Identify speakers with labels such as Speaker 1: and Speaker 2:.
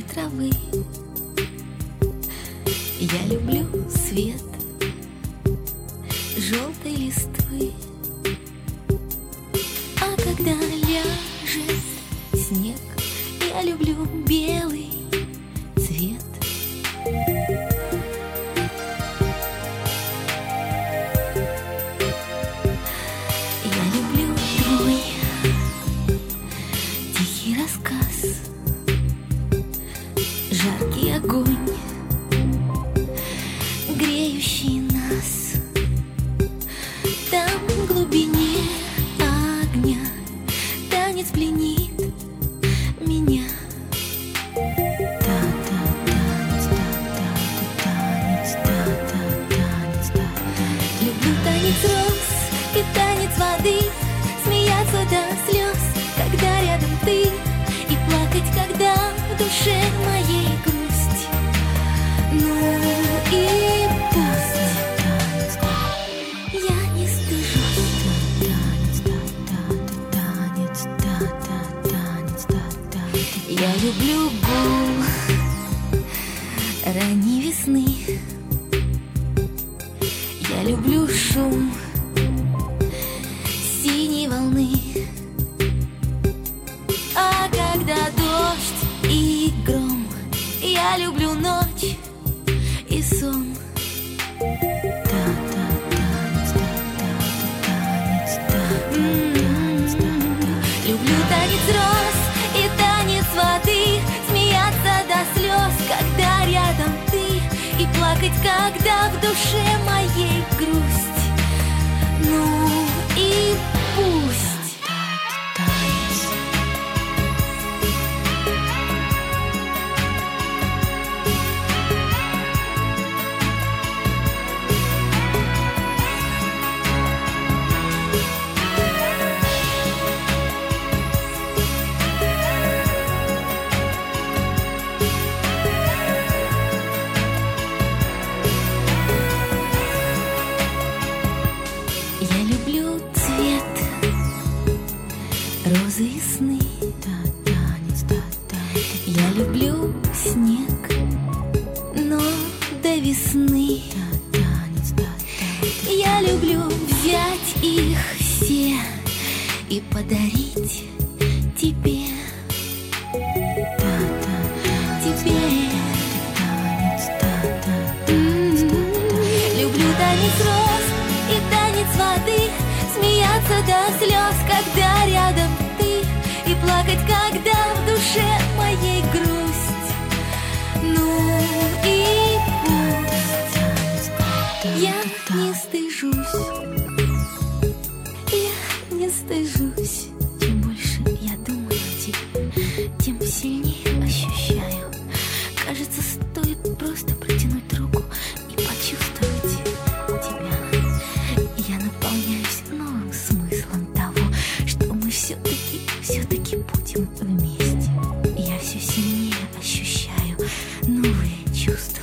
Speaker 1: свежей травы. Я люблю свет желтой листвы. А когда ляжет снег, я люблю белый цвет. Я люблю твой тихий рассказ, жаркий огонь, греющий нас. Там в глубине огня танец пленит меня. Люблю танец роз и танец воды, смеяться до слез, когда рядом ты, и плакать, когда в душе моей грусть. Ну и пусть я не стыжусь. Я люблю гул ранней весны. Я люблю шум синей волны. А когда дождь и гром, я люблю ночь и сон. Люблю танец роз и танец воды, смеяться до слез, когда рядом ты, и плакать, когда в душе моей грусть. Ну и пусть. Я люблю цвет розы и сны. Я люблю снег, но до весны. Я люблю взять их все и подарить тебе. Люблю танец роз и танец воды, смеяться до слез, когда рядом ты, и плакать, когда в душе моей грусть. Ну и пусть я не стыжусь. Я не стыжусь. Чем больше я думаю о тебе, тем сильнее ощущаю. Кажется, стоит просто протянуть руку и почувствовать тебя. Я наполняюсь новым смыслом того, что мы все-таки будем вместе. Я все сильнее ощущаю новые чувства.